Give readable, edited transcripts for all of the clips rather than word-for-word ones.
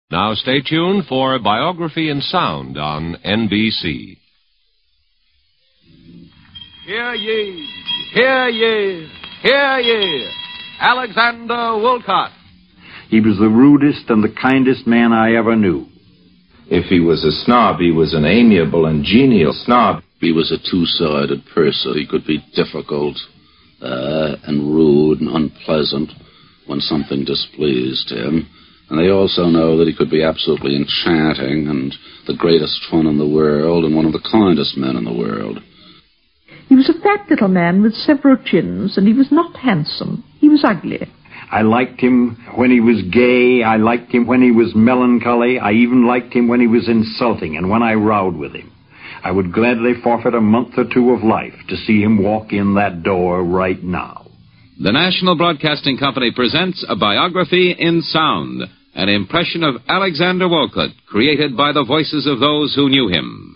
Now stay tuned for Biography in Sound on NBC. Hear ye, hear ye, hear ye. Alexander Woollcott. He was the rudest and the kindest man I ever knew. If he was a snob, he was an amiable and genial snob. He was a two-sided person. He could be difficult and rude and unpleasant when something displeased him. And they also know that he could be absolutely enchanting and the greatest fun in the world and one of the kindest men in the world. He was a fat little man with several chins, and he was not handsome. He was ugly. I liked him when he was gay. I liked him when he was melancholy. I even liked him when he was insulting and when I rowed with him. I would gladly forfeit a month or two of life to see him walk in that door right now. The National Broadcasting Company presents A Biography in Sound, an impression of Alexander Woollcott, created by the voices of those who knew him.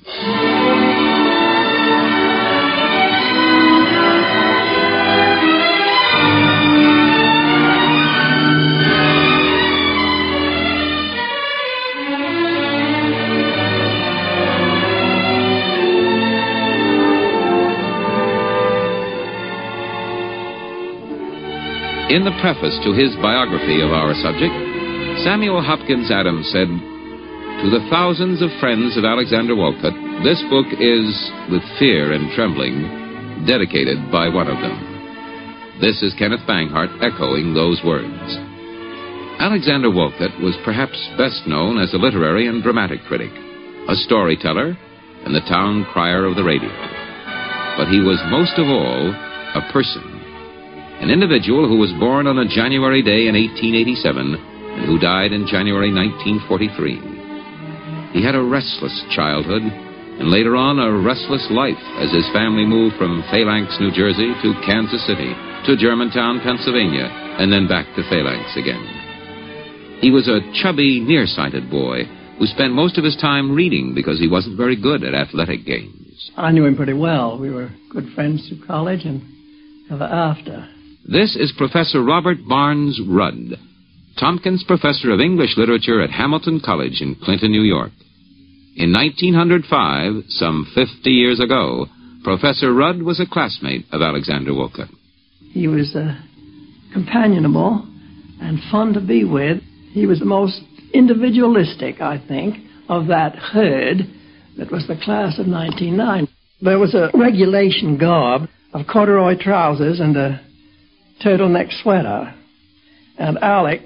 In the preface to his biography of our subject, Samuel Hopkins Adams said, "To the thousands of friends of Alexander Woollcott, this book is, with fear and trembling, dedicated by one of them." This is Kenneth Banghart echoing those words. Alexander Woollcott was perhaps best known as a literary and dramatic critic, a storyteller, and the town crier of the radio. But he was most of all a person. An individual who was born on a January day in 1887 and who died in January 1943. He had a restless childhood and later on a restless life as his family moved from Phalanx, New Jersey to Kansas City to Germantown, Pennsylvania, and then back to Phalanx again. He was a chubby, nearsighted boy who spent most of his time reading because he wasn't very good at athletic games. I knew him pretty well. We were good friends through college and ever after. This is Professor Robert Barnes Rudd, Tompkins Professor of English Literature at Hamilton College in Clinton, New York. In 1905, some 50 years ago, Professor Rudd was a classmate of Alexander Woollcott. He was companionable and fun to be with. He was the most individualistic, I think, of that herd that was the class of 1909. There was a regulation garb of corduroy trousers and a turtleneck sweater. And Alec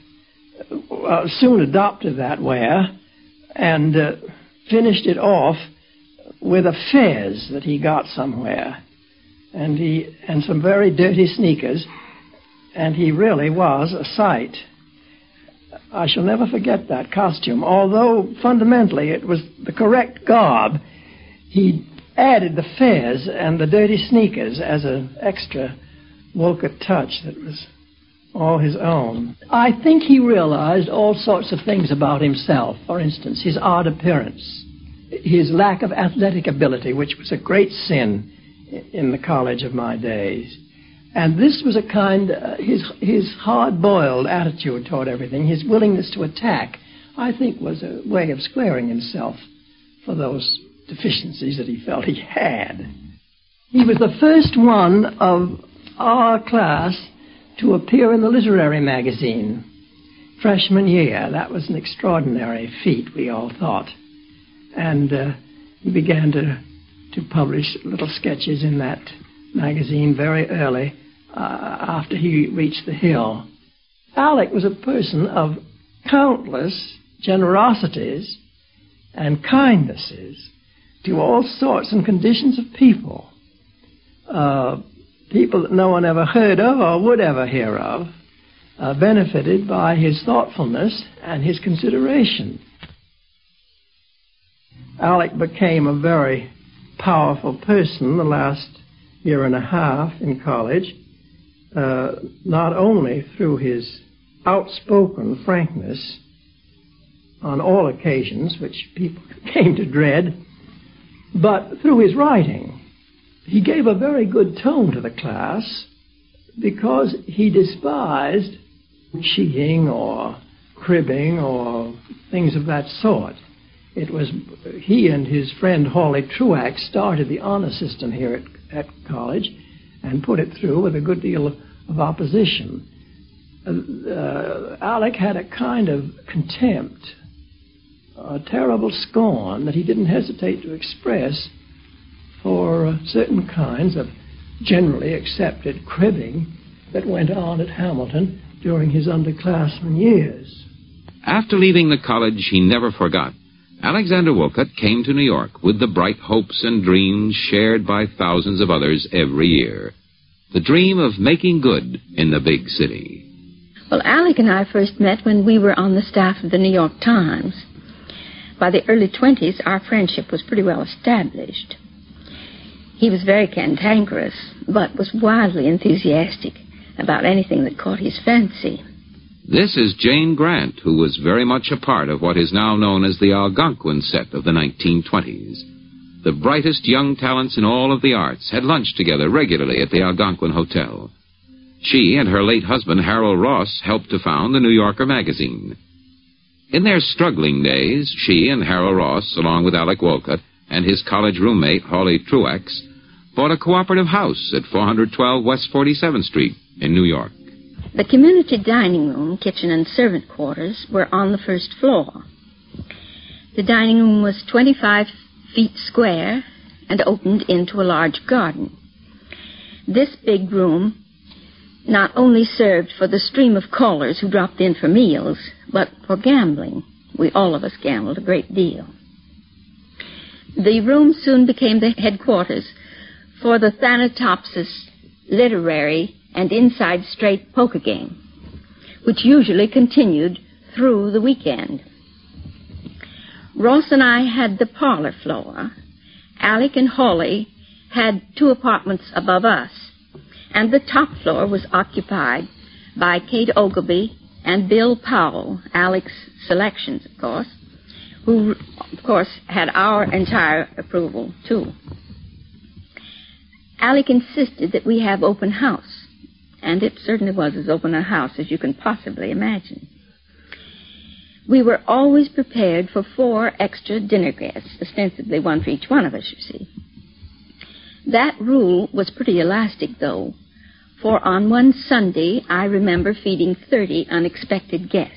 soon adopted that wear and finished it off with a fez that he got somewhere. And some very dirty sneakers. And he really was a sight. I shall never forget that costume. Although fundamentally it was the correct garb, he added the fez and the dirty sneakers as an extra Woollcott touch that was all his own. I think he realized all sorts of things about himself. For instance, his odd appearance, his lack of athletic ability, which was a great sin in the college of my days. And this was a kind, his hard-boiled attitude toward everything, his willingness to attack, I think was a way of squaring himself for those deficiencies that he felt he had. He was the first one of our class to appear in the literary magazine, freshman year. That was an extraordinary feat, we all thought. And he began to publish little sketches in that magazine very early after he reached the Hill. Alec was a person of countless generosities and kindnesses to all sorts and conditions of people. People that no one ever heard of or would ever hear of, benefited by his thoughtfulness and his consideration. Alec became a very powerful person the last year and a half in college, not only through his outspoken frankness on all occasions, which people came to dread, but through his writing. He gave a very good tone to the class because he despised cheating or cribbing or things of that sort. It was he and his friend Hawley Truax started the honor system here at college and put it through with a good deal of opposition. Alec had a kind of contempt, a terrible scorn that he didn't hesitate to express for certain kinds of generally accepted cribbing that went on at Hamilton during his underclassmen years. After leaving the college he never forgot, Alexander Wolcott came to New York with the bright hopes and dreams shared by thousands of others every year. The dream of making good in the big city. Well, Alec and I first met when we were on the staff of the New York Times. By the early 20s, our friendship was pretty well established. He was very cantankerous, but was wildly enthusiastic about anything that caught his fancy. This is Jane Grant, who was very much a part of what is now known as the Algonquin set of the 1920s. The brightest young talents in all of the arts had lunch together regularly at the Algonquin Hotel. She and her late husband, Harold Ross, helped to found the New Yorker magazine. In their struggling days, she and Harold Ross, along with Alec Wolcott and his college roommate, Hawley Truax, bought a cooperative house at 412 West 47th Street in New York. The community dining room, kitchen, and servant quarters were on the first floor. The dining room was 25 feet square and opened into a large garden. This big room not only served for the stream of callers who dropped in for meals, but for gambling. We all of us gambled a great deal. The room soon became the headquarters for the Thanatopsis literary and inside straight poker game, which usually continued through the weekend. Ross and I had the parlor floor. Alec and Hawley had 2 apartments above us, and the top floor was occupied by Kate Ogilvy and Bill Powell, Alec's selections, of course, who, of course, had our entire approval, too. Alec insisted that we have open house, and it certainly was as open a house as you can possibly imagine. We were always prepared for 4 extra dinner guests, ostensibly 1 for each one of us, you see. That rule was pretty elastic, though, for on one Sunday I remember feeding 30 unexpected guests.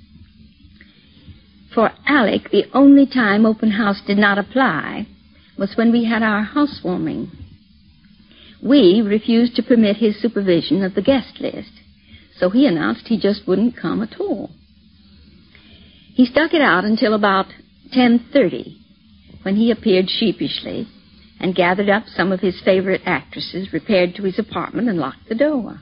For Alec, the only time open house did not apply was when we had our housewarming. We refused to permit his supervision of the guest list, so he announced he just wouldn't come at all. He stuck it out until about 10:30, when he appeared sheepishly and gathered up some of his favorite actresses, repaired to his apartment, and locked the door.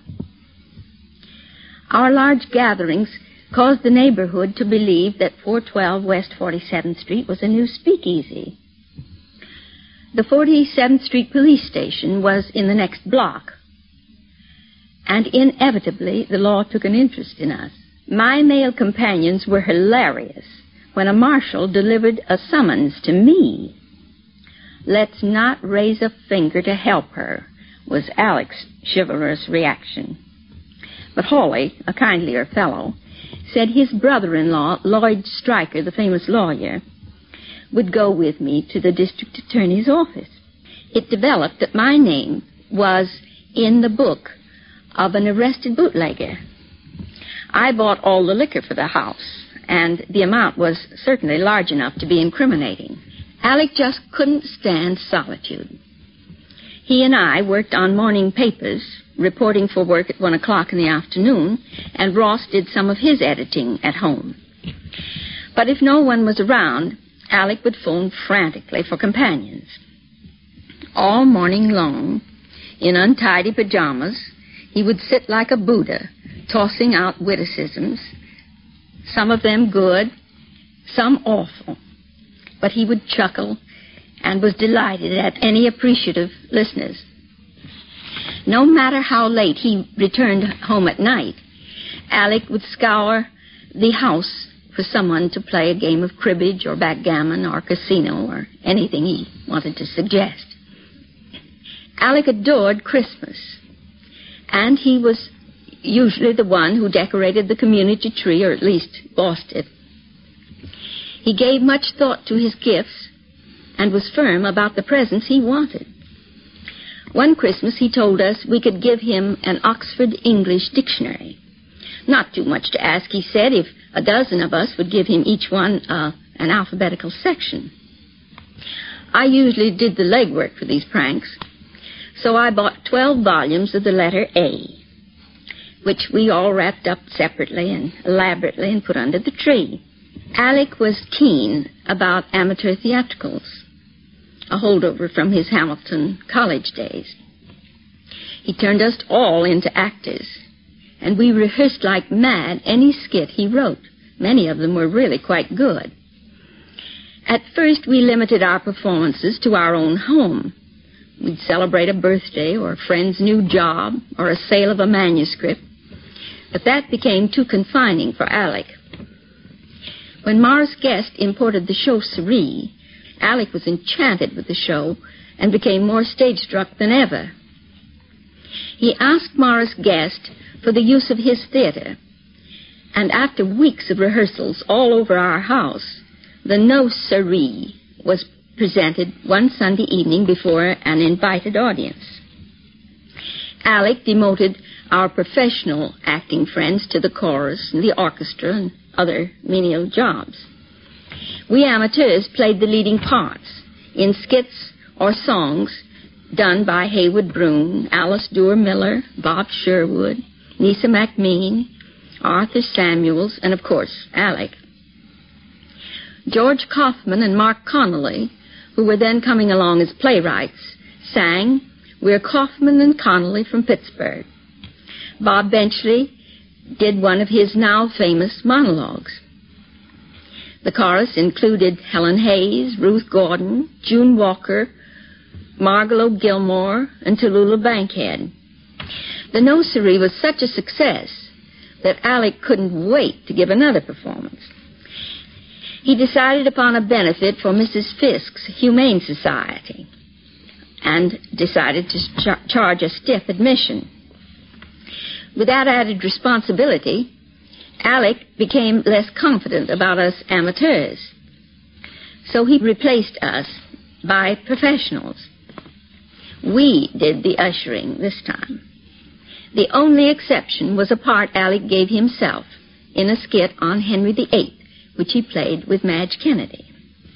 Our large gatherings caused the neighborhood to believe that 412 West 47th Street was a new speakeasy. The 47th Street police station was in the next block, and inevitably the law took an interest in us. My male companions were hilarious when a marshal delivered a summons to me. "Let's not raise a finger to help her," was Alec's chivalrous reaction. But Hawley, a kindlier fellow, said his brother-in-law, Lloyd Stryker, the famous lawyer, would go with me to the district attorney's office. It developed that my name was in the book of an arrested bootlegger. I bought all the liquor for the house, and the amount was certainly large enough to be incriminating. Alec just couldn't stand solitude. He and I worked on morning papers, reporting for work at 1 o'clock in the afternoon, and Ross did some of his editing at home. But if no one was around, Alec would phone frantically for companions. All morning long, in untidy pajamas, he would sit like a Buddha, tossing out witticisms, some of them good, some awful. But he would chuckle and was delighted at any appreciative listeners. No matter how late he returned home at night, Alec would scour the house for someone to play a game of cribbage or backgammon or casino or anything he wanted to suggest. Alec adored Christmas, and he was usually the one who decorated the community tree, or at least bossed it. He gave much thought to his gifts and was firm about the presents he wanted. One Christmas he told us we could give him an Oxford English dictionary. Not too much to ask, he said, if a dozen of us would give him each one an alphabetical section. I usually did the legwork for these pranks, so I bought 12 volumes of the letter A, which we all wrapped up separately and elaborately and put under the tree. Alec was keen about amateur theatricals, a holdover from his Hamilton college days. He turned us all into actors, and we rehearsed like mad any skit he wrote. Many of them were really quite good. At first, we limited our performances to our own home. We'd celebrate a birthday or a friend's new job or a sale of a manuscript, but that became too confining for Alec. When Morris Guest imported the show Cerie, Alec was enchanted with the show and became more stage-struck than ever. He asked Morris Guest for the use of his theater, and after weeks of rehearsals all over our house, the No Cerie was presented one Sunday evening before an invited audience. Alec demoted our professional acting friends to the chorus and the orchestra and other menial jobs. We amateurs played the leading parts in skits or songs done by Haywood Broun, Alice Duer Miller, Bob Sherwood, Nisa MacMean, Arthur Samuels, and, of course, Alec. George Kaufman and Mark Connolly, who were then coming along as playwrights, sang We're Kaufman and Connolly from Pittsburgh. Bob Benchley did one of his now famous monologues. The chorus included Helen Hayes, Ruth Gordon, June Walker, Margalo Gilmore, and Tallulah Bankhead. The No Cerie was such a success that Alec couldn't wait to give another performance. He decided upon a benefit for Mrs. Fisk's Humane Society and decided to charge a stiff admission. With that added responsibility, Alec became less confident about us amateurs, so he replaced us by professionals. We did the ushering this time. The only exception was a part Alec gave himself in a skit on Henry VIII, which he played with Madge Kennedy.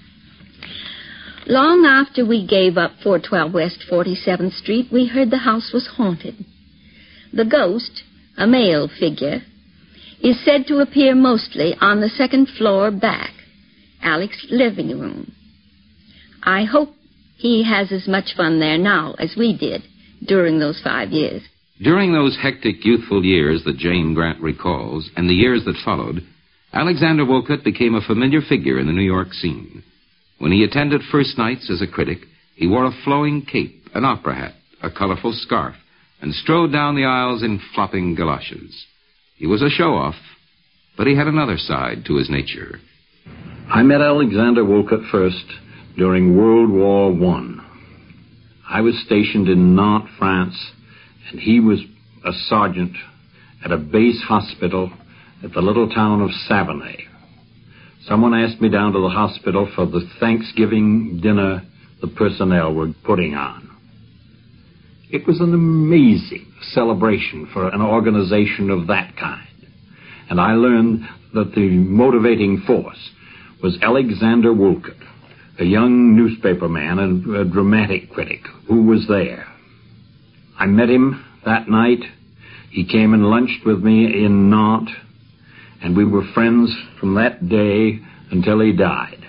Long after we gave up 412 West 47th Street, we heard the house was haunted. The ghost, a male figure, is said to appear mostly on the second floor back, Alec's living room. I hope he has as much fun there now as we did during those 5 years. During those hectic youthful years that Jane Grant recalls, and the years that followed, Alexander Wolcott became a familiar figure in the New York scene. When he attended first nights as a critic, he wore a flowing cape, an opera hat, a colorful scarf, and strode down the aisles in flopping galoshes. He was a show-off, but he had another side to his nature. I met Alexander Wolcott first during World War I was stationed in Nantes, France, and he was a sergeant at a base hospital at the little town of Savonay. Someone asked me down to the hospital for the Thanksgiving dinner the personnel were putting on. It was an amazing celebration for an organization of that kind. And I learned that the motivating force was Alexander Wolcott, a young newspaperman and a dramatic critic who was there. I met him that night. He came and lunched with me in Nantes, and we were friends from that day until he died.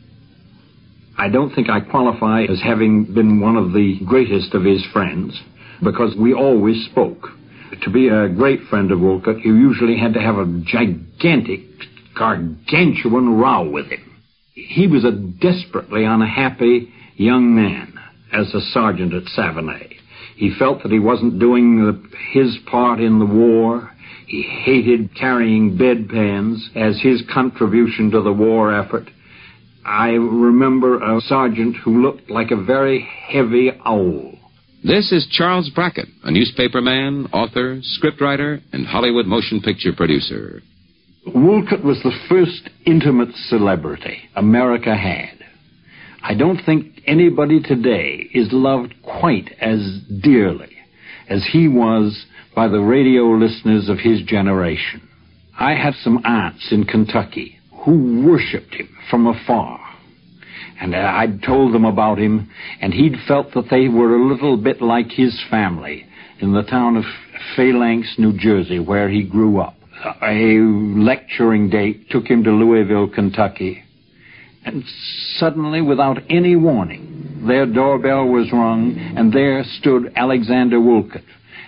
I don't think I qualify as having been one of the greatest of his friends, because we always spoke. To be a great friend of Wolcott, you usually had to have a gigantic, gargantuan row with him. He was a desperately unhappy young man as a sergeant at Savonay. He felt that he wasn't doing his part in the war. He hated carrying bedpans as his contribution to the war effort. I remember a sergeant who looked like a very heavy owl. This is Charles Brackett, a newspaperman, author, scriptwriter, and Hollywood motion picture producer. Wolcott was the first intimate celebrity America had. I don't think anybody today is loved quite as dearly as he was by the radio listeners of his generation. I had some aunts in Kentucky who worshipped him from afar. And I'd told them about him, and he'd felt that they were a little bit like his family in the town of Phalanx, New Jersey, where he grew up. A lecturing date took him to Louisville, Kentucky, and suddenly, without any warning, their doorbell was rung, and there stood Alexander Wolcott.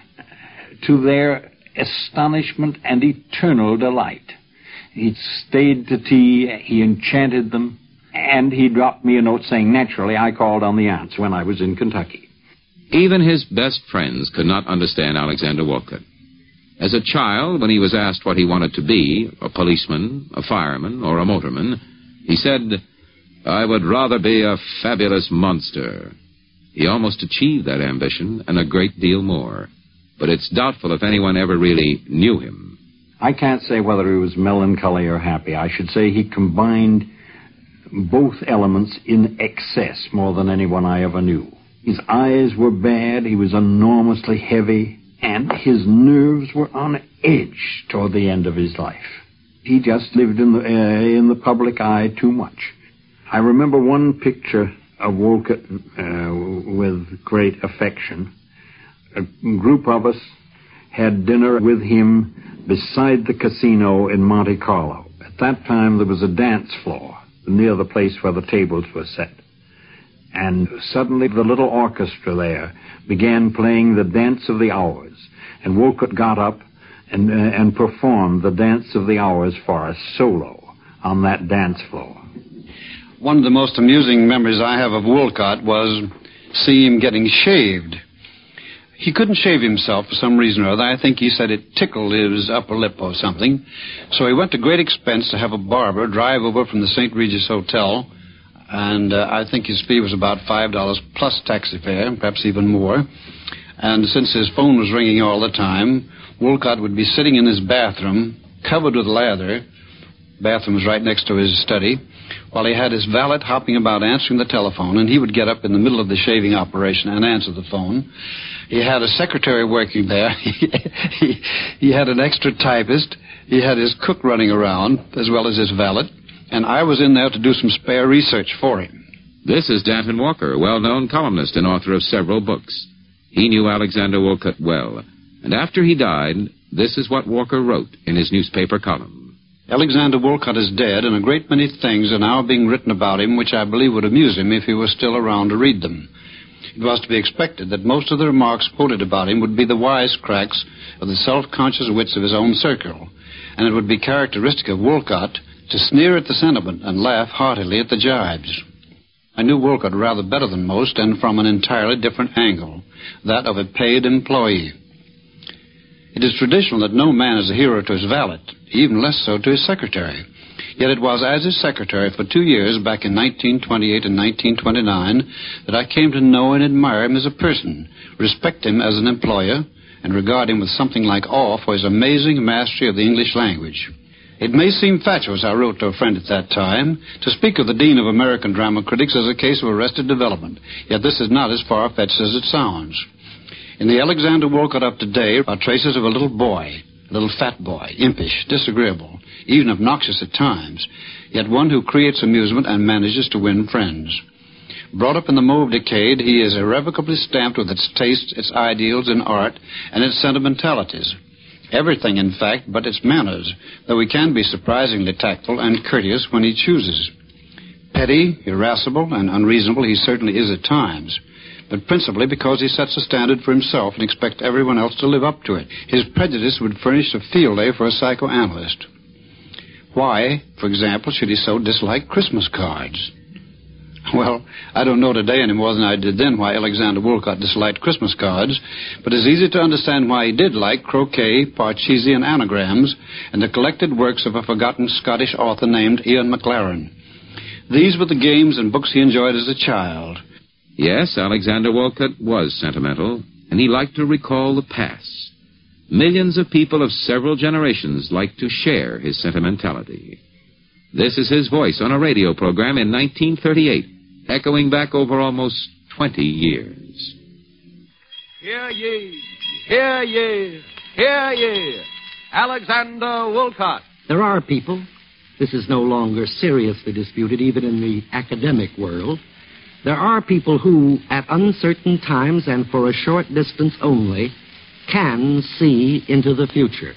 To their astonishment and eternal delight, he'd stayed to tea, he enchanted them, and he dropped me a note saying, naturally, I called on the aunts when I was in Kentucky. Even his best friends could not understand Alexander Wolcott. As a child, when he was asked what he wanted to be, a policeman, a fireman, or a motorman, he said, "I would rather be a fabulous monster." He almost achieved that ambition and a great deal more. But it's doubtful if anyone ever really knew him. I can't say whether he was melancholy or happy. I should say he combined both elements in excess more than anyone I ever knew. His eyes were bad, he was enormously heavy, and his nerves were on edge toward the end of his life. He just lived in the public eye too much. I remember one picture of Wolcott with great affection. A group of us had dinner with him beside the casino in Monte Carlo. At that time, there was a dance floor near the place where the tables were set. And suddenly the little orchestra there began playing the Dance of the Hours. And Wolcott got up and performed the Dance of the Hours for us solo on that dance floor. One of the most amusing memories I have of Wolcott was seeing him getting shaved. He couldn't shave himself for some reason or other. I think he said it tickled his upper lip or something. So he went to great expense to have a barber drive over from the St. Regis Hotel, and I think his fee was about $5 plus taxi fare, perhaps even more. And since his phone was ringing all the time, Wolcott would be sitting in his bathroom, covered with lather. Bathroom was right next to his study, while he had his valet hopping about answering the telephone, and he would get up in the middle of the shaving operation and answer the phone. He had a secretary working there. He had an extra typist. He had his cook running around, as well as his valet. And I was in there to do some spare research for him. This is Danton Walker, a well-known columnist and author of several books. He knew Alexander Wolcott well. And after he died, this is what Walker wrote in his newspaper column. Alexander Wolcott is dead, and a great many things are now being written about him which I believe would amuse him if he were still around to read them. It was to be expected that most of the remarks quoted about him would be the wisecracks of the self-conscious wits of his own circle, and it would be characteristic of Wolcott to sneer at the sentiment and laugh heartily at the jibes. I knew Wolcott rather better than most, and from an entirely different angle, that of a paid employee. It is traditional that no man is a hero to his valet, even less so to his secretary. Yet it was as his secretary for 2 years, back in 1928 and 1929, that I came to know and admire him as a person, respect him as an employer, and regard him with something like awe for his amazing mastery of the English language. It may seem fatuous, I wrote to a friend at that time, to speak of the Dean of American Drama Critics as a case of arrested development, yet this is not as far-fetched as it sounds. In the Alexander Wolcott of today are traces of a little boy, a little fat boy, impish, disagreeable, even obnoxious at times, yet one who creates amusement and manages to win friends. Brought up in the Mauve decade, he is irrevocably stamped with its tastes, its ideals in art, and its sentimentalities. Everything, in fact, but its manners, though he can be surprisingly tactful and courteous when he chooses. Petty, irascible, and unreasonable he certainly is at times, but principally because he sets a standard for himself and expects everyone else to live up to it. His prejudice would furnish a field day for a psychoanalyst. Why, for example, should he so dislike Christmas cards? Well, I don't know today any more than I did then why Alexander Wolcott disliked Christmas cards, but it's easy to understand why he did like croquet, parcheesi, and anagrams, and the collected works of a forgotten Scottish author named Ian McLaren. These were the games and books he enjoyed as a child. Yes, Alexander Walcott was sentimental, and he liked to recall the past. Millions of people of several generations liked to share his sentimentality. This is his voice on a radio program in 1938, echoing back over almost 20 years. Hear ye, hear ye, hear ye. Alexander Woollcott. There are people, this is no longer seriously disputed even in the academic world, there are people who, at uncertain times and for a short distance only, can see into the future.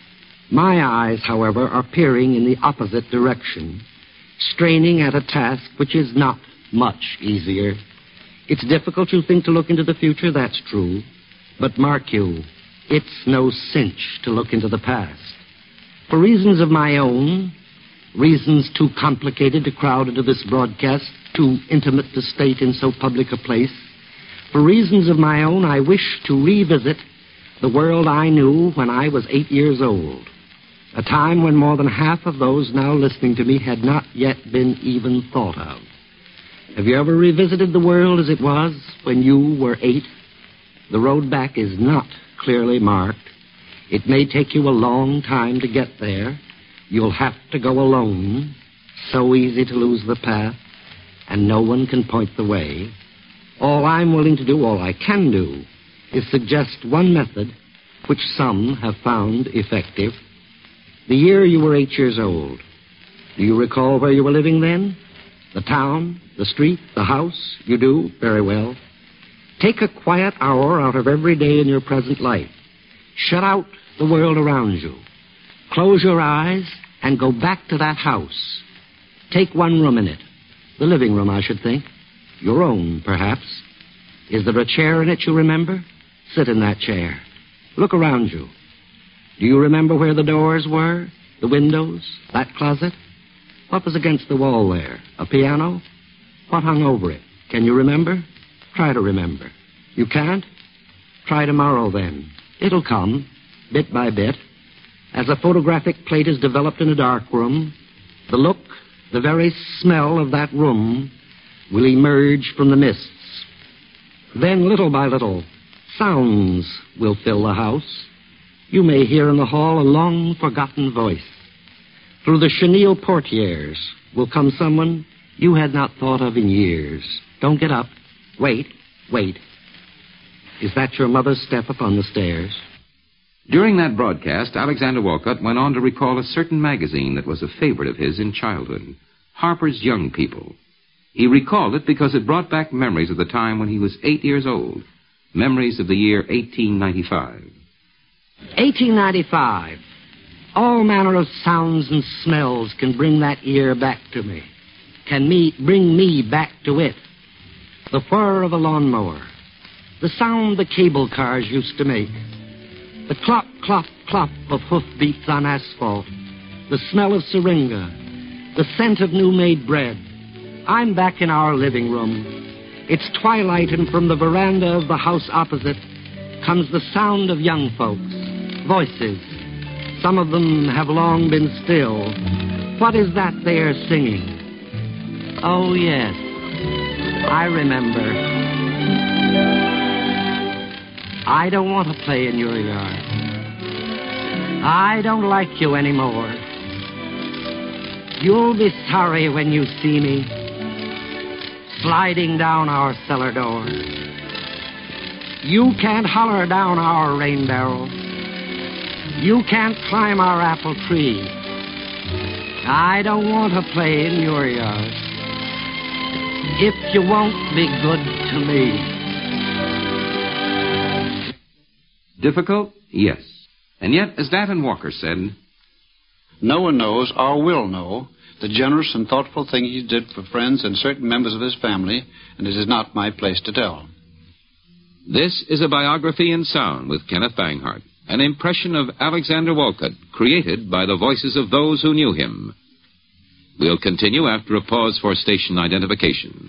My eyes, however, are peering in the opposite direction, straining at a task which is not much easier. It's difficult, you think, to look into the future, that's true. But mark you, it's no cinch to look into the past. For reasons of my own, reasons too complicated to crowd into this broadcast, too intimate to state in so public a place, for reasons of my own, I wish to revisit the world I knew when I was 8 years old, a time when more than half of those now listening to me had not yet been even thought of. Have you ever revisited the world as it was when you were 8? The road back is not clearly marked. It may take you a long time to get there. You'll have to go alone. So easy to lose the path, and no one can point the way. All I'm willing to do, all I can do, is suggest one method which some have found effective. The year you were 8 years old, do you recall where you were living then? The town, the street, the house? You do? Very well. Take a quiet hour out of every day in your present life. Shut out the world around you. Close your eyes and go back to that house. Take one room in it. The living room, I should think. Your own, perhaps. Is there a chair in it you remember? Sit in that chair. Look around you. Do you remember where the doors were? The windows? That closet? What was against the wall there? A piano? What hung over it? Can you remember? Try to remember. You can't? Try tomorrow, then. It'll come, bit by bit. As a photographic plate is developed in a dark room, the look, the very smell of that room will emerge from the mists. Then, little by little, sounds will fill the house. You may hear in the hall a long-forgotten voice. Through the chenille portieres will come someone you had not thought of in years. Don't get up. Wait, wait. Is that your mother's step upon the stairs? During that broadcast, Alexander Walcott went on to recall a certain magazine that was a favorite of his in childhood, Harper's Young People. He recalled it because it brought back memories of the time when he was 8 years old, memories of the year 1895. 1895. All manner of sounds and smells can bring that year back to me, bring me back to it. The whir of a lawnmower, the sound the cable cars used to make, the clop, clop, clop of hoofbeats on asphalt, the smell of syringa, the scent of new-made bread. I'm back in our living room. It's twilight, and from the veranda of the house opposite comes the sound of young folks, voices. Some of them have long been still. What is that they are singing? Oh, yes, I remember. I don't want to play in your yard. I don't like you anymore. You'll be sorry when you see me sliding down our cellar door. You can't holler down our rain barrel. You can't climb our apple tree. I don't want to play in your yard if you won't be good to me. Difficult? Yes. And yet, as Danton Walker said, no one knows or will know the generous and thoughtful thing he did for friends and certain members of his family, and it is not my place to tell. This is a biography in sound with Kenneth Banghart, an impression of Alexander Walcott, created by the voices of those who knew him. We'll continue after a pause for station identification.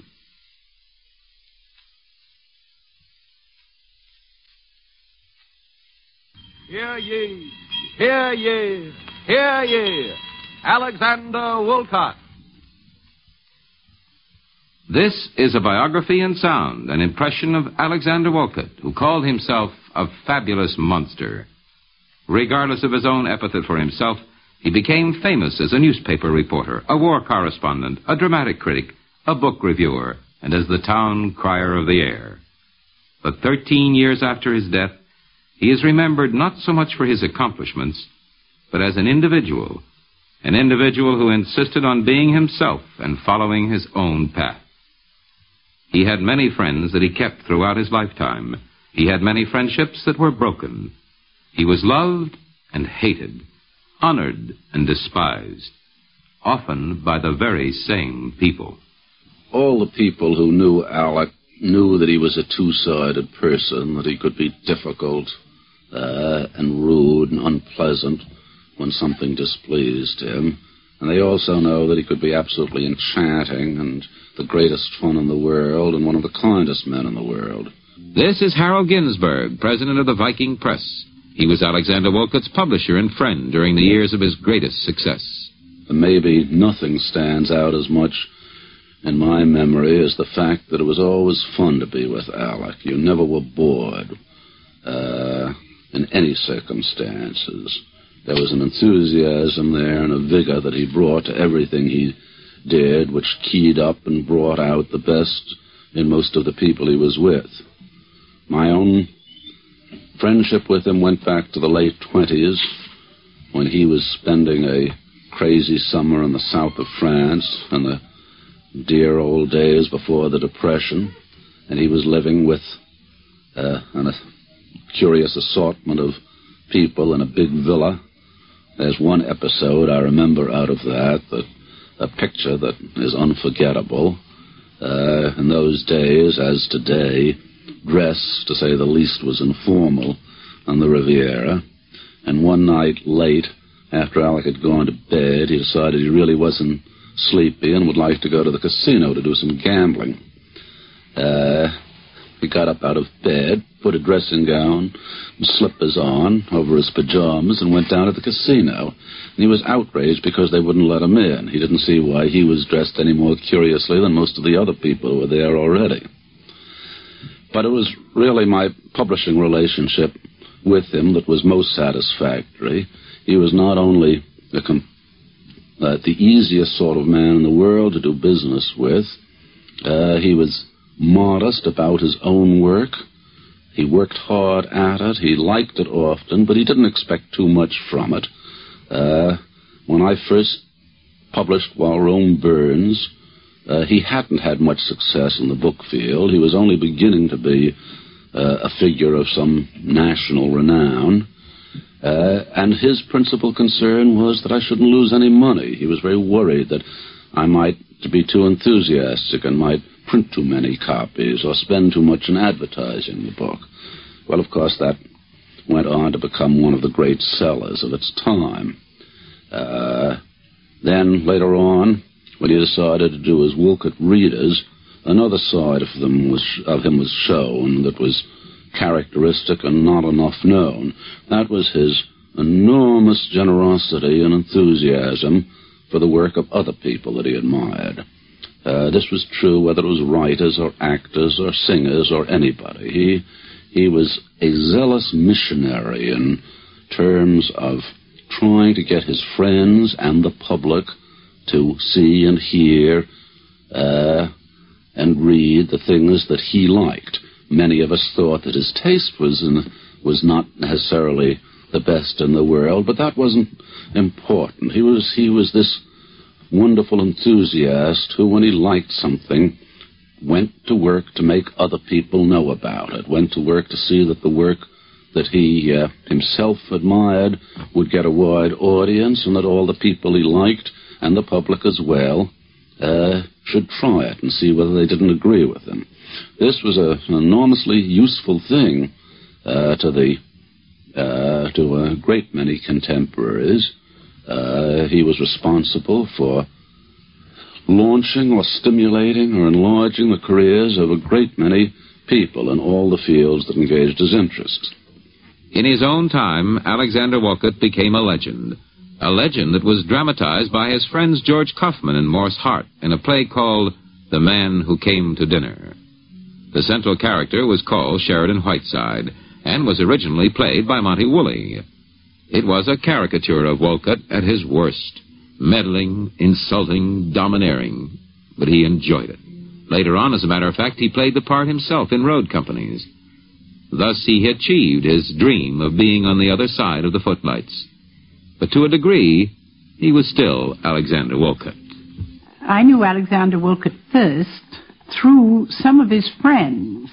Hear ye, hear ye, hear ye. Alexander Woollcott. This is a biography in sound, an impression of Alexander Wolcott, who called himself a fabulous monster. Regardless of his own epithet for himself, he became famous as a newspaper reporter, a war correspondent, a dramatic critic, a book reviewer, and as the town crier of the air. But 13 years after his death, he is remembered not so much for his accomplishments, but as an individual who insisted on being himself and following his own path. He had many friends that he kept throughout his lifetime. He had many friendships that were broken. He was loved and hated, honored and despised, often by the very same people. All the people who knew Alec knew that he was a two-sided person, that he could be difficult and rude and unpleasant when something displeased him. And they also know that he could be absolutely enchanting and the greatest fun in the world and one of the kindest men in the world. This is Harold Ginsberg, president of the Viking Press. He was Alexander Wolcott's publisher and friend during the years of his greatest success. And maybe nothing stands out as much in my memory as the fact that it was always fun to be with Alec. You never were bored in any circumstances. There was an enthusiasm there and a vigor that he brought to everything he did, which keyed up and brought out the best in most of the people he was with. My own friendship with him went back to the late 20s, when he was spending a crazy summer in the south of France in the dear old days before the Depression, and he was living with a curious assortment of people in a big villa. There's one episode I remember out of that, a picture that is unforgettable. In those days, as today, dress, to say the least, was informal on the Riviera. And one night late, after Alec had gone to bed, he decided he really wasn't sleepy and would like to go to the casino to do some gambling. He got up out of bed, put a dressing gown and slippers on over his pajamas, and went down to the casino. And he was outraged because they wouldn't let him in. He didn't see why he was dressed any more curiously than most of the other people who were there already. But it was really my publishing relationship with him that was most satisfactory. He was not only the easiest sort of man in the world to do business with, he was modest about his own work. He worked hard at it. He liked it often, but he didn't expect too much from it. When I first published While Rome Burns, he hadn't had much success in the book field. He was only beginning to be a figure of some national renown. And his principal concern was that I shouldn't lose any money. He was very worried that I might be too enthusiastic and might print too many copies or spend too much in advertising the book. Well, of course, that went on to become one of the great sellers of its time. Then, later on, when he decided to do his Wolcott Readers, another side of him was shown that was characteristic and not enough known. That was his enormous generosity and enthusiasm for the work of other people that he admired. This was true whether it was writers or actors or singers or anybody. He was a zealous missionary in terms of trying to get his friends and the public to see and hear and read the things that he liked. Many of us thought that his taste was not necessarily the best in the world, but that wasn't important. He was this wonderful enthusiast who, when he liked something, went to work to make other people know about it, went to work to see that the work that he himself admired would get a wide audience, and that all the people he liked, and the public as well, should try it and see whether they didn't agree with him. This was an enormously useful thing to a great many contemporaries. He was responsible for launching or stimulating or enlarging the careers of a great many people in all the fields that engaged his interest. In his own time, Alexander Wolcott became a legend that was dramatized by his friends George Kaufman and Morse Hart in a play called The Man Who Came to Dinner. The central character was called Sheridan Whiteside and was originally played by Monty Woolley. It was a caricature of Wolcott at his worst, meddling, insulting, domineering, but he enjoyed it. Later on, as a matter of fact, he played the part himself in road companies. Thus, he achieved his dream of being on the other side of the footlights. But to a degree, he was still Alexander Wolcott. I knew Alexander Wolcott first through some of his friends.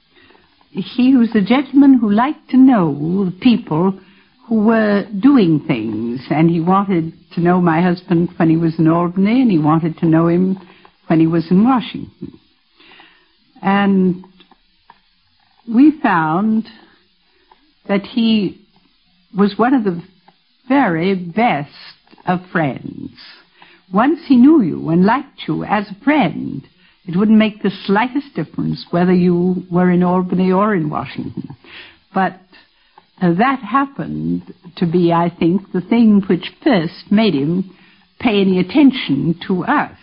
He was a gentleman who liked to know the people who were doing things, and he wanted to know my husband when he was in Albany, and he wanted to know him when he was in Washington. And we found that he was one of the very best of friends. Once he knew you and liked you as a friend, it wouldn't make the slightest difference whether you were in Albany or in Washington. But that happened to be, I think, the thing which first made him pay any attention to us.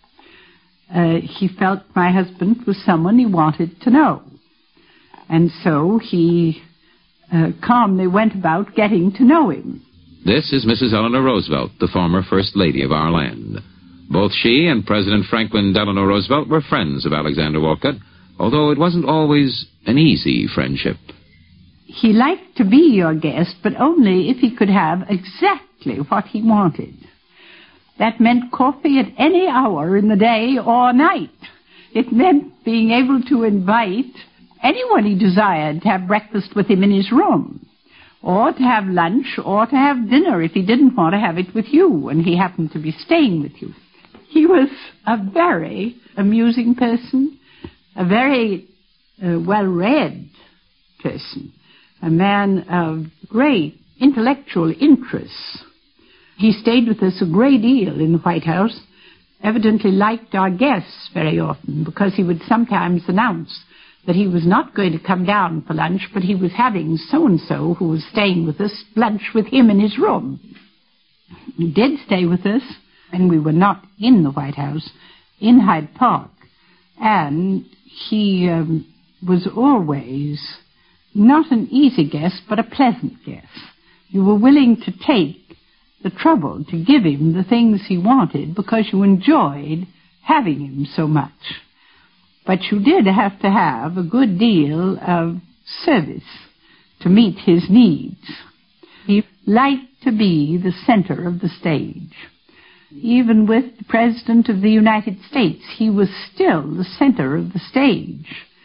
He felt my husband was someone he wanted to know. And so he calmly went about getting to know him. This is Mrs. Eleanor Roosevelt, the former First Lady of our land. Both she and President Franklin Delano Roosevelt were friends of Alexander Wolcott, although it wasn't always an easy friendship. He liked to be your guest, but only if he could have exactly what he wanted. That meant coffee at any hour in the day or night. It meant being able to invite anyone he desired to have breakfast with him in his room, or to have lunch, or to have dinner if he didn't want to have it with you and he happened to be staying with you. He was a very amusing person, a very well-read person, a man of great intellectual interests. He stayed with us a great deal in the White House, evidently liked our guests very often, because he would sometimes announce that he was not going to come down for lunch, but he was having so-and-so who was staying with us lunch with him in his room. He did stay with us, and we were not in the White House, in Hyde Park. And he was always not an easy guest, but a pleasant guest. You were willing to take the trouble to give him the things he wanted because you enjoyed having him so much. But you did have to have a good deal of service to meet his needs. He liked to be the center of the stage. Even with the President of the United States, he was still the center of the stage.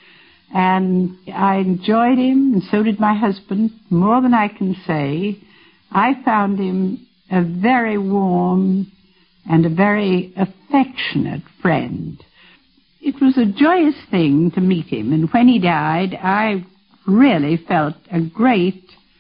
And I enjoyed him, and so did my husband, more than I can say. I found him a very warm and a very affectionate friend. It was a joyous thing to meet him, and when he died, I really felt a great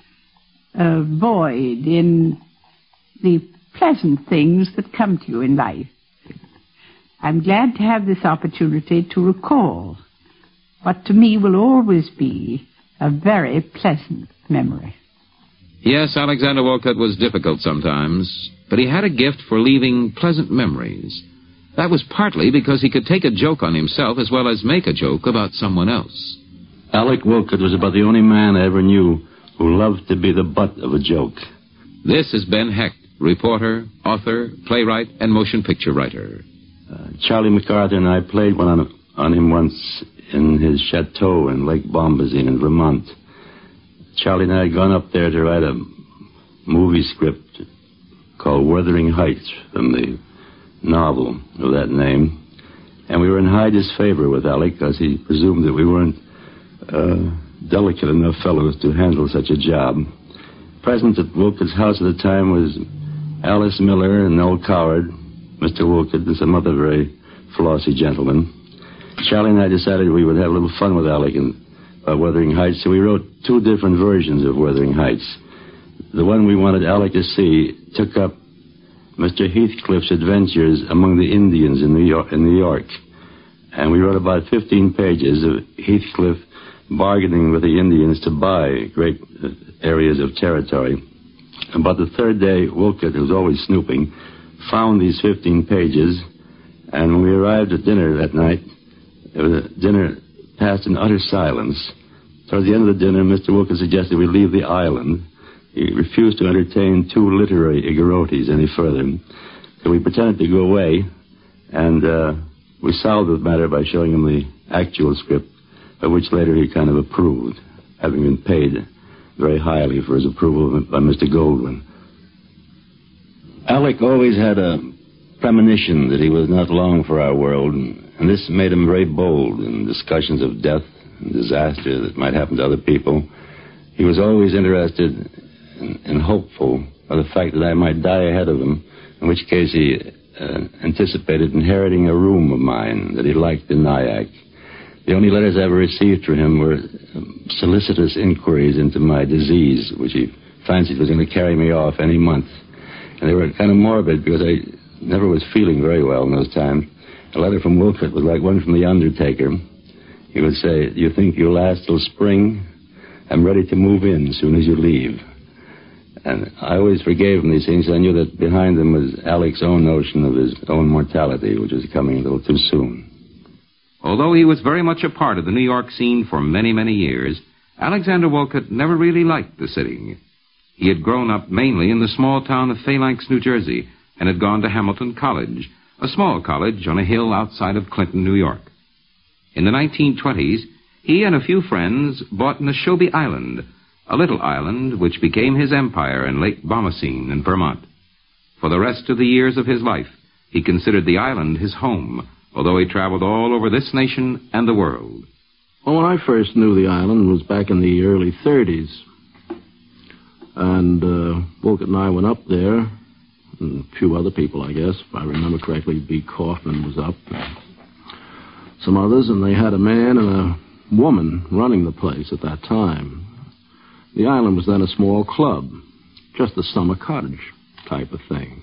void in the pleasant things that come to you in life. I'm glad to have this opportunity to recall what to me will always be a very pleasant memory. Yes, Alexander Wolcott was difficult sometimes, but he had a gift for leaving pleasant memories. That was partly because he could take a joke on himself as well as make a joke about someone else. Alec Wolcott was about the only man I ever knew who loved to be the butt of a joke. This is Ben Hecht, reporter, author, playwright, and motion picture writer. Charlie MacArthur and I played one on him once in his chateau in Lake Bombazine in Vermont. Charlie and I had gone up there to write a movie script called Wuthering Heights from the novel of that name. And we were in high disfavor with Alec because he presumed that we weren't delicate enough fellows to handle such a job. Present at Wolcott's house at the time was Alice Miller and Noel Coward, Mr. Wolcott, and some other very flossy gentlemen. Charlie and I decided we would have a little fun with Alec about Wuthering Heights, so we wrote two different versions of Wuthering Heights. The one we wanted Alec to see took up Mr. Heathcliff's adventures among the Indians in New York. And we wrote about 15 pages of Heathcliff bargaining with the Indians to buy great areas of territory. About the third day, Wolcott, who was always snooping, found these 15 pages And when we arrived at dinner that night, dinner passed in utter silence. Towards the end of the dinner, Mr. Wolcott suggested we leave the island. He refused to entertain two literary igorotis any further. So we pretended to go away, and we solved the matter by showing him the actual script, of which later he kind of approved, having been paid very highly for his approval by Mr. Goldwyn. Alec always had a premonition that he was not long for our world, and this made him very bold in discussions of death and disaster that might happen to other people. He was always interested and hopeful of the fact that I might die ahead of him, in which case he anticipated inheriting a room of mine that he liked in Nyack. The only letters I ever received from him were solicitous inquiries into my disease, which he fancied was going to carry me off any month. And they were kind of morbid because I never was feeling very well in those times. A letter from Wolcott was like one from the undertaker. He would say, "You think you'll last till spring? I'm ready to move in as soon as you leave." And I always forgave him these things. I knew that behind them was Alec's own notion of his own mortality, which was coming a little too soon. Although he was very much a part of the New York scene for many, many years, Alexander Wolcott never really liked the city. He had grown up mainly in the small town of Phalanx, New Jersey, and had gone to Hamilton College, a small college on a hill outside of Clinton, New York. In the 1920s, he and a few friends bought Neshobe Island, a little island which became his empire in Lake Bomoseen in Vermont. For the rest of the years of his life, he considered the island his home, although he traveled all over this nation and the world. Well, when I first knew the island was back in the early 30s. And Wolcott and I went up there, and a few other people, I guess. If I remember correctly, B. Kaufman was up, and some others, and they had a man and a woman running the place at that time. The island was then a small club, just a summer cottage type of thing,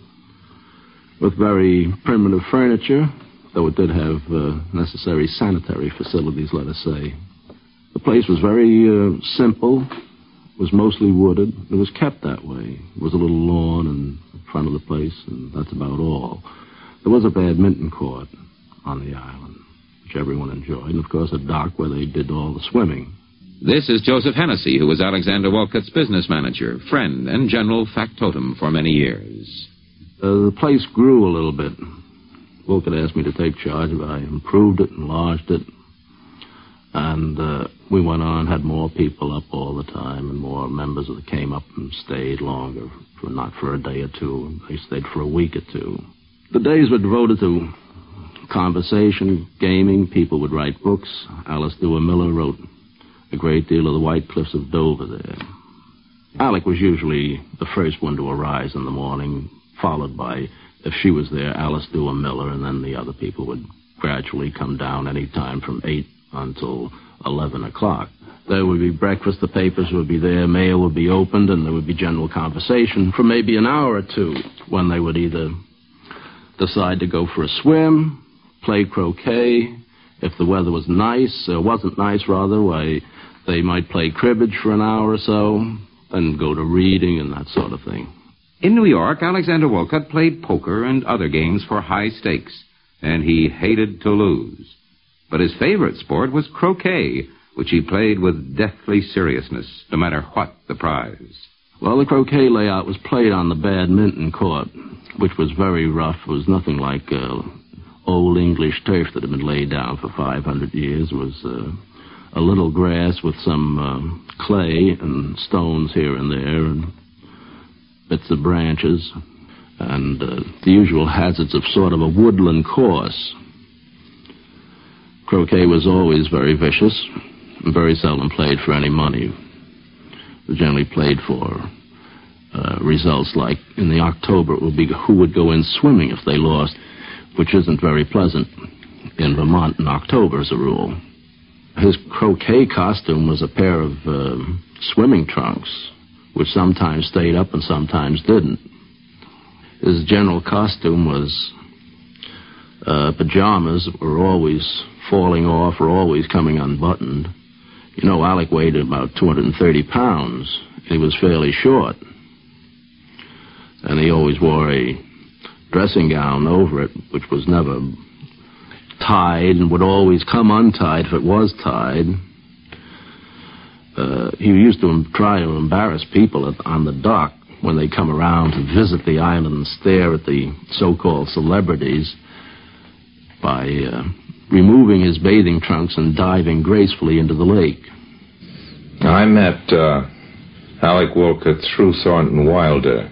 with very primitive furniture, though it did have necessary sanitary facilities, let us say. The place was very simple, was mostly wooded. It was kept that way. There was a little lawn in front of the place, and that's about all. There was a badminton court on the island, which everyone enjoyed, and, of course, a dock where they did all the swimming. This is Joseph Hennessy, who was Alexander Wolcott's business manager, friend, and general factotum for many years. The place grew a little bit. Wolcott asked me to take charge of it. I improved it, enlarged it, and we went on, had more people up all the time, and more members that came up and stayed longer, not for a day or two. They stayed for a week or two. The days were devoted to conversation, gaming. People would write books. Alice Dewar Miller wrote a great deal of The White Cliffs of Dover there. Alec was usually the first one to arise in the morning, followed by, if she was there, Alice Dewar Miller, and then the other people would gradually come down any time from 8 until 11 o'clock. There would be breakfast, the papers would be there, mail would be opened, and there would be general conversation for maybe an hour or two, when they would either decide to go for a swim, play croquet. If the weather was nice, or wasn't nice rather, why, they might play cribbage for an hour or so, then go to reading and that sort of thing. In New York, Alexander Wolcott played poker and other games for high stakes, and he hated to lose. But his favorite sport was croquet, which he played with deathly seriousness, no matter what the prize. Well, the croquet layout was played on the badminton court, which was very rough. It was nothing like old English turf that had been laid down for 500 years. It was a little grass with some clay and stones here and there and bits of branches and the usual hazards of sort of a woodland course. Croquet was always very vicious and very seldom played for any money. It was generally played for results like in the October, it would be who would go in swimming if they lost, which isn't very pleasant in Vermont in October as a rule. His croquet costume was a pair of swimming trunks, which sometimes stayed up and sometimes didn't. His general costume was pajamas that were always falling off or always coming unbuttoned. You know, Alec weighed about 230 pounds. He was fairly short. And he always wore a dressing gown over it, which was never tied and would always come untied if it was tied. He used to try to embarrass people on the dock when they come around to visit the island and stare at the so-called celebrities by removing his bathing trunks and diving gracefully into the lake. I met Alec Wolcott through Thornton Wilder.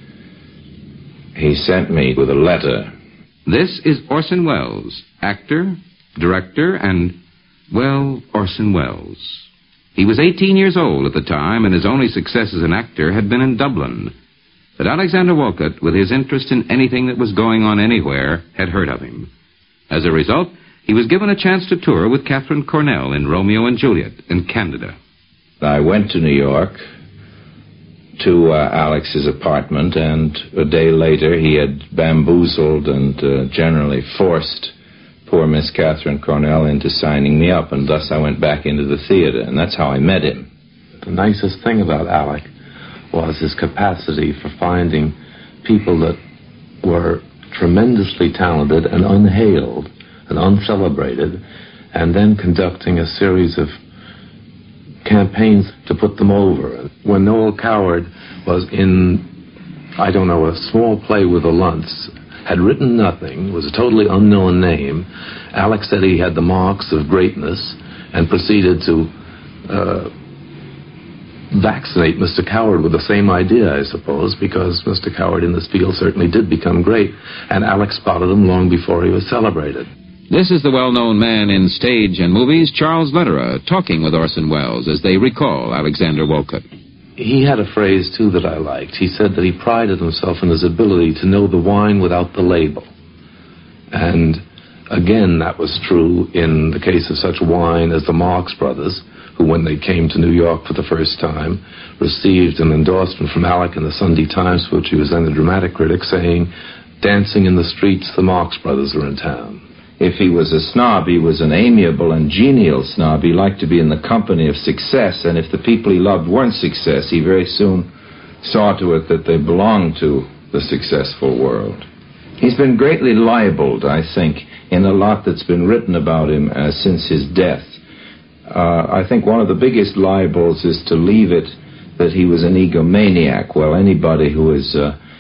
He sent me with a letter. This is Orson Welles, actor, director, and, well, Orson Welles. He was 18 years old at the time, and his only success as an actor had been in Dublin. But Alexander Wolcott, with his interest in anything that was going on anywhere, had heard of him. As a result, he was given a chance to tour with Katharine Cornell in Romeo and Juliet in Canada. I went to New York to Alex's apartment, and a day later he had bamboozled and generally forced poor Miss Katharine Cornell into signing me up, and thus I went back into the theater, and that's how I met him. The nicest thing about Alec was his capacity for finding people that were tremendously talented and unhailed and uncelebrated, and then conducting a series of campaigns to put them over. When Noel Coward was in, a small play with the Luntz, had written nothing, was a totally unknown name, Alec said he had the marks of greatness and proceeded to vaccinate Mr. Coward with the same idea, I suppose, because Mr. Coward in this field certainly did become great, and Alec spotted him long before he was celebrated. This is the well-known man in stage and movies, Charles Lederer, talking with Orson Welles as they recall Alexander Wolcott. He had a phrase, too, that I liked. He said that he prided himself in his ability to know the wine without the label. And, again, that was true in the case of such wine as the Marx Brothers, who, when they came to New York for the first time, received an endorsement from Alec in the Sunday Times, for which he was then a dramatic critic, saying, "Dancing in the streets, the Marx Brothers are in town." If he was a snob, he was an amiable and genial snob. He liked to be in the company of success, and if the people he loved weren't success, he very soon saw to it that they belonged to the successful world. He's been greatly libeled, I think, in a lot that's been written about him since his death. I think one of the biggest libels is to leave it that he was an egomaniac. Well, anybody who is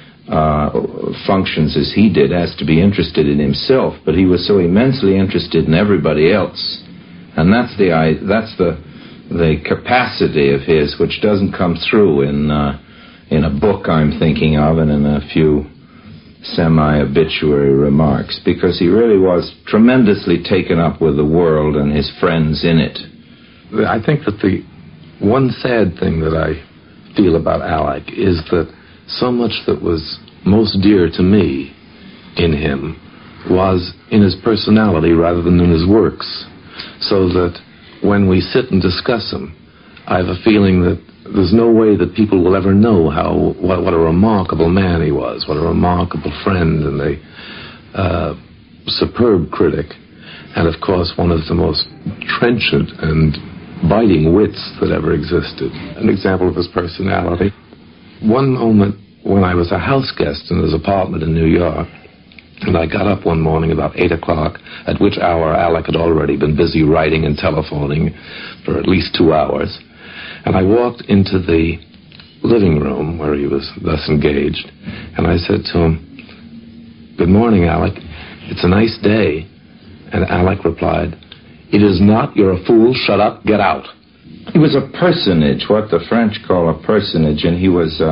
functions as he did has to be interested in himself, but he was so immensely interested in everybody else, and that's the capacity of his which doesn't come through in a book I'm thinking of and in a few semi-obituary remarks, because he really was tremendously taken up with the world and his friends in it. I think that the one sad thing that I feel about Alec is that so much that was most dear to me in him was in his personality rather than in his works. So that when we sit and discuss him, I have a feeling that there's no way that people will ever know what a remarkable man he was, what a remarkable friend and a superb critic, and of course one of the most trenchant and biting wits that ever existed. An example of his personality. One moment when I was a house guest in his apartment in New York, and I got up one morning about 8 o'clock, at which hour Alec had already been busy writing and telephoning for at least 2 hours, and I walked into the living room where he was thus engaged, and I said to him, "Good morning, Alec. It's a nice day." And Alec replied, "It is not. You're a fool. Shut up. Get out." He was a personage, what the French call a personage, and he was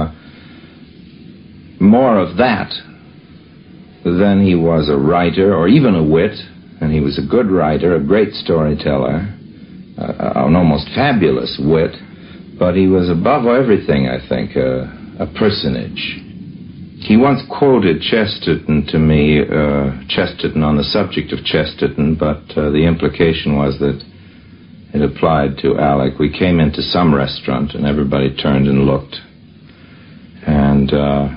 more of that than he was a writer or even a wit, and he was a good writer, a great storyteller, an almost fabulous wit, but he was above everything, I think, a personage. He once quoted Chesterton to me, Chesterton on the subject of Chesterton, but the implication was that it applied to Alec. We came into some restaurant and everybody turned and looked, and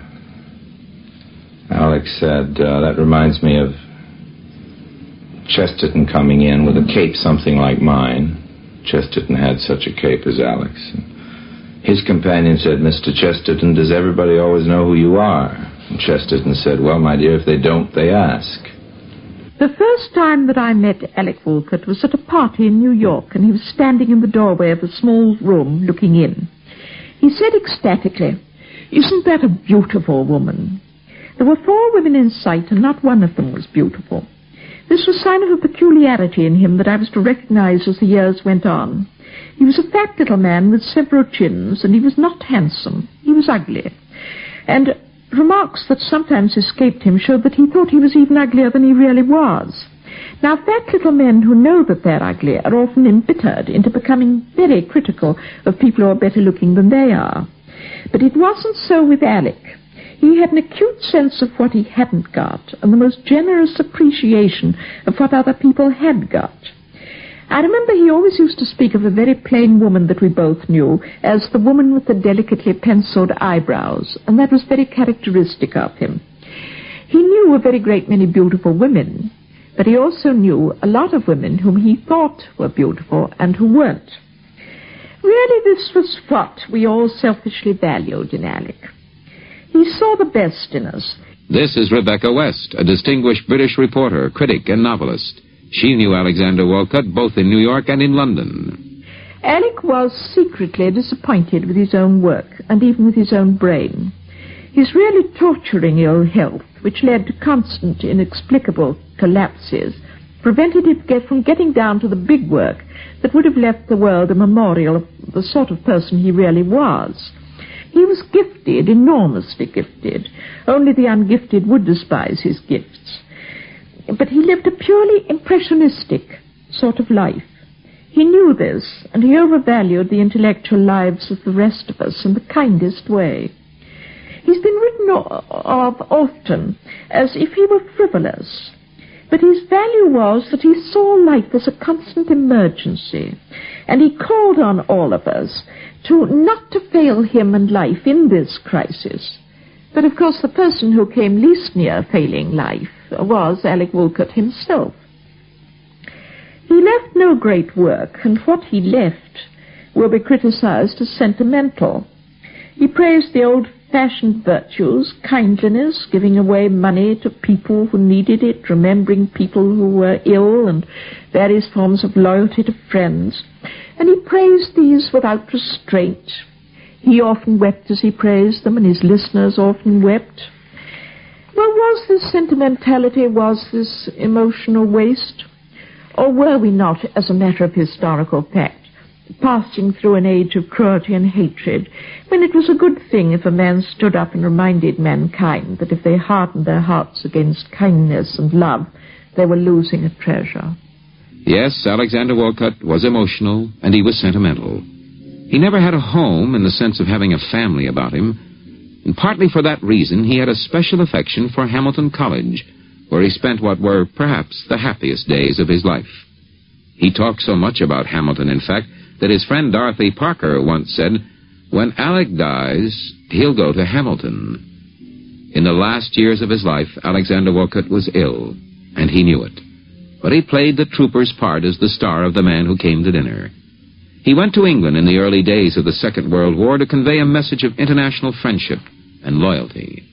Alec said, "That reminds me of Chesterton coming in with a cape something like mine." Chesterton had such a cape as Alec's. His companion said, "Mr. Chesterton, does everybody always know who you are?" And Chesterton said, well, my dear, if they don't, they ask. The first time that I met Alec Wolcott was at a party in New York, and he was standing in the doorway of a small room looking in. He said ecstatically, "Isn't that a beautiful woman?" There were 4 women in sight, and not one of them was beautiful. This was a sign of a peculiarity in him that I was to recognize as the years went on. He was a fat little man with several chins, and he was not handsome. He was ugly. And remarks that sometimes escaped him showed that he thought he was even uglier than he really was. Now, fat little men who know that they're ugly are often embittered into becoming very critical of people who are better looking than they are. But it wasn't so with Alec. He had an acute sense of what he hadn't got, and the most generous appreciation of what other people had got. I remember he always used to speak of a very plain woman that we both knew as the woman with the delicately penciled eyebrows, and that was very characteristic of him. He knew a very great many beautiful women, but he also knew a lot of women whom he thought were beautiful and who weren't. Really, this was what we all selfishly valued in Alec. He saw the best in us. This is Rebecca West, a distinguished British reporter, critic, and novelist. She knew Alexander Wolcott both in New York and in London. Alec was secretly disappointed with his own work, and even with his own brain. His really torturing ill health, which led to constant, inexplicable collapses, prevented him from getting down to the big work that would have left the world a memorial of the sort of person he really was. He was gifted, enormously gifted. Only the ungifted would despise his gifts. But he lived a purely impressionistic sort of life. He knew this, and he overvalued the intellectual lives of the rest of us in the kindest way. He's been written of often as if he were frivolous, but his value was that he saw life as a constant emergency, and he called on all of us not to fail him and life in this crisis. But, of course, the person who came least near failing life was Alec Wolcott himself. He left no great work, and what he left will be criticized as sentimental. He praised the old-fashioned virtues, kindliness, giving away money to people who needed it, remembering people who were ill, and various forms of loyalty to friends. And he praised these without restraint. He often wept as he praised them, and his listeners often wept. Well, was this sentimentality, was this emotional waste? Or were we not, as a matter of historical fact, passing through an age of cruelty and hatred, when it was a good thing if a man stood up and reminded mankind that if they hardened their hearts against kindness and love, they were losing a treasure? Yes, Alexander Wolcott was emotional, and he was sentimental. He never had a home in the sense of having a family about him, and partly for that reason he had a special affection for Hamilton College, where he spent what were perhaps the happiest days of his life. He talked so much about Hamilton, in fact, that his friend Dorothy Parker once said, "When Alec dies, he'll go to Hamilton." In the last years of his life, Alexander Wolcott was ill, and he knew it. But he played the trooper's part as the star of The Man Who Came to Dinner. He went to England in the early days of the Second World War to convey a message of international friendship and loyalty.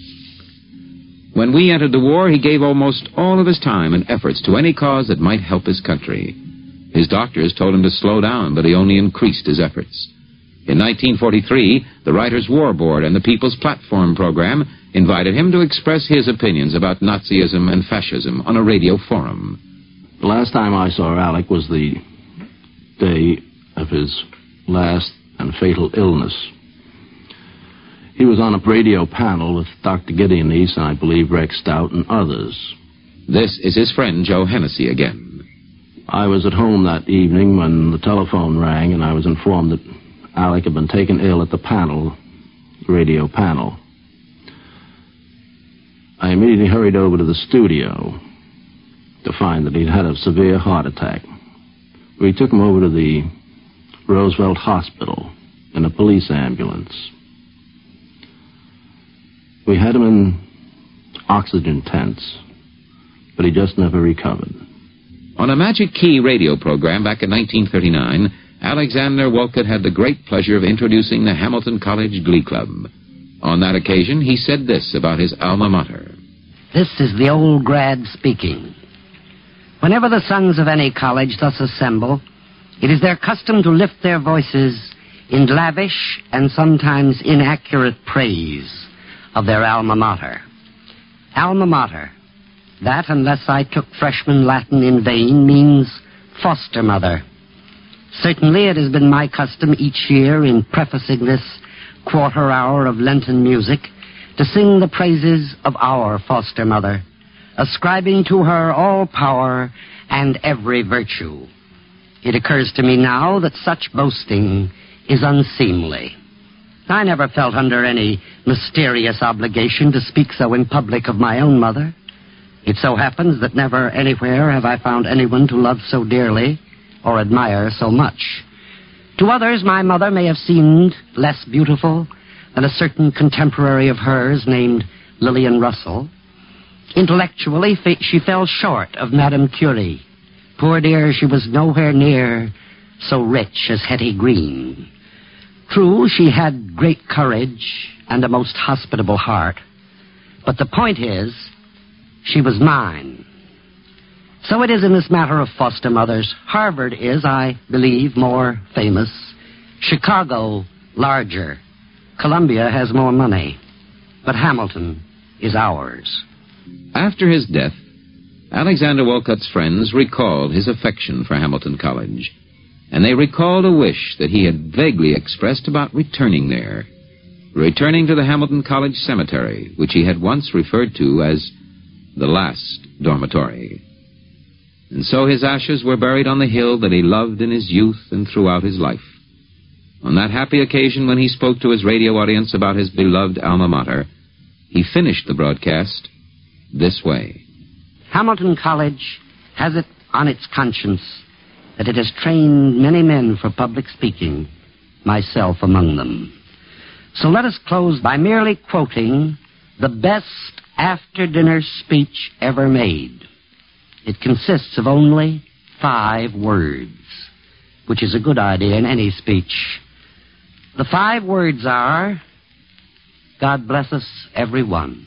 When we entered the war, he gave almost all of his time and efforts to any cause that might help his country. His doctors told him to slow down, but he only increased his efforts. In 1943, the Writers' War Board and the People's Platform program invited him to express his opinions about Nazism and fascism on a radio forum. The last time I saw Alec was the day of his last and fatal illness. He was on a radio panel with Dr. Gideon East and I believe Rex Stout and others. This is his friend Joe Hennessy again. I was at home that evening when the telephone rang and I was informed that Alec had been taken ill at the radio panel. I immediately hurried over to the studio to find that he'd had a severe heart attack. We took him over to the Roosevelt Hospital in a police ambulance. We had him in oxygen tents, but he just never recovered. On a Magic Key radio program back in 1939, Alexander Wolcott had the great pleasure of introducing the Hamilton College Glee Club. On that occasion, he said this about his alma mater. This is the old grad speaking. Whenever the sons of any college thus assemble, it is their custom to lift their voices in lavish and sometimes inaccurate praise of their alma mater. Alma mater, that, unless I took freshman Latin in vain, means foster mother. Certainly it has been my custom each year, in prefacing this quarter hour of Lenten music, to sing the praises of our foster mother, ascribing to her all power and every virtue. It occurs to me now that such boasting is unseemly. I never felt under any mysterious obligation to speak so in public of my own mother. It so happens that never anywhere have I found anyone to love so dearly or admire so much. To others, my mother may have seemed less beautiful than a certain contemporary of hers named Lillian Russell. Intellectually, she fell short of Madame Curie. Poor dear, she was nowhere near so rich as Hetty Green. True, she had great courage and a most hospitable heart, but the point is, she was mine. So it is in this matter of foster mothers. Harvard is, I believe, more famous. Chicago, larger. Columbia has more money. But Hamilton is ours. After his death, Alexander Wolcott's friends recalled his affection for Hamilton College, and they recalled a wish that he had vaguely expressed about returning there, returning to the Hamilton College Cemetery, which he had once referred to as the last dormitory. And so his ashes were buried on the hill that he loved in his youth and throughout his life. On that happy occasion when he spoke to his radio audience about his beloved alma mater, he finished the broadcast this way. Hamilton College has it on its conscience that it has trained many men for public speaking, myself among them. So let us close by merely quoting the best after-dinner speech ever made. It consists of only 5 words, which is a good idea in any speech. The 5 words are, God bless us, everyone.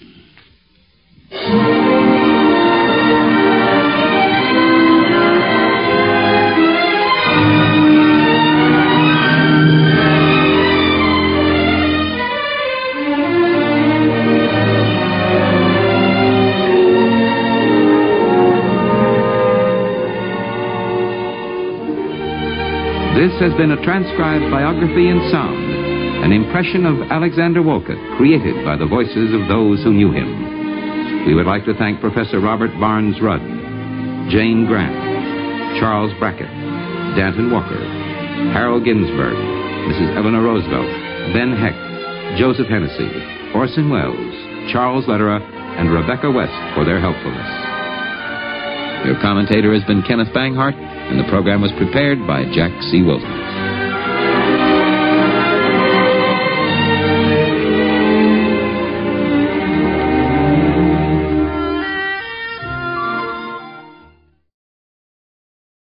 This has been a transcribed biography in sound, an impression of Alexander Wolcott, created by the voices of those who knew him. We would like to thank Professor Robert Barnes Rudd, Jane Grant, Charles Brackett, Danton Walker, Harold Ginsberg, Mrs. Eleanor Roosevelt, Ben Heck, Joseph Hennessy, Orson Welles, Charles Lederer, and Rebecca West for their helpfulness. Your commentator has been Kenneth Banghart, and the program was prepared by Jack C. Wilson.